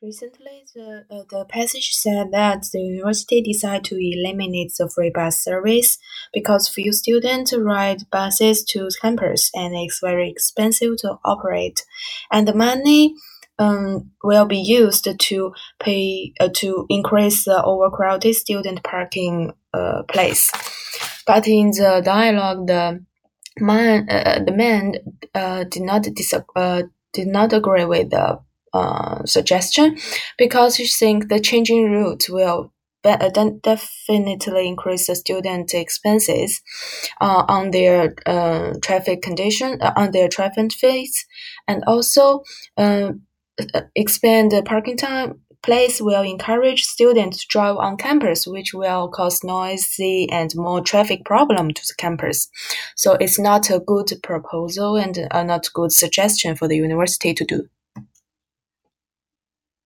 Recently, the passage said that the university decided to eliminate the free bus service because few students ride buses to campus and it's very expensive to operate. And the money will be used to pay to increase the overcrowded student parking place. But in the dialogue, the man did not agree with the suggestion because he thinks the changing route will definitely increase the student expenses on their traffic condition on their traffic fees and also uh, expand the parking time place will encourage students to drive on campus, which will cause noisy and more traffic problem to the campus. So it's not a good proposal and not a good suggestion for the university to do.